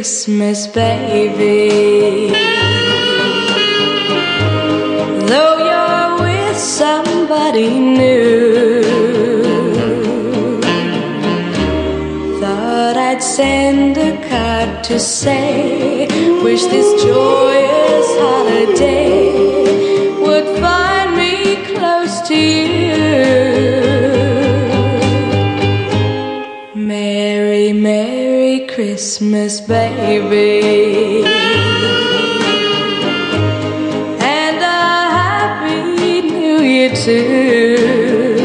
Christmas, baby. Though you're with somebody new, thought I'd send a card to say, wish this joyous holiday would find me close to you. Merry, Merry Christmas, baby, and a Happy New Year too.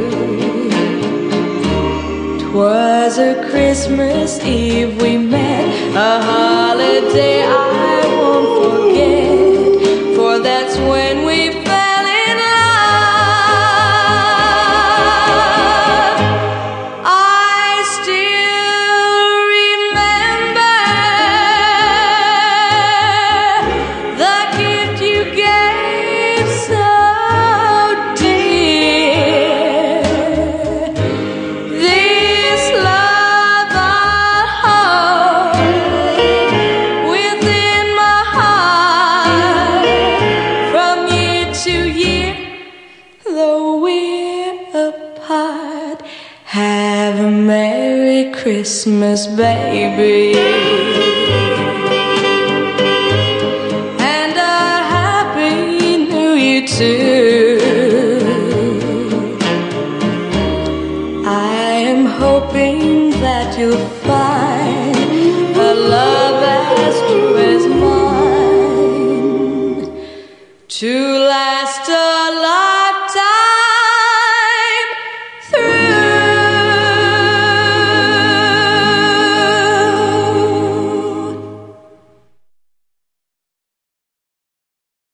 'Twas a Christmas Eve we met, a holiday I won't forget, for that's when we fell in love. I still remember the gift you gave so dear. This love I'll hold within my heart from year to year, though we're apart. Have a Merry Christmas, baby, and a Happy New Year too. I am hoping that you'll find a love as true as mine to last a life.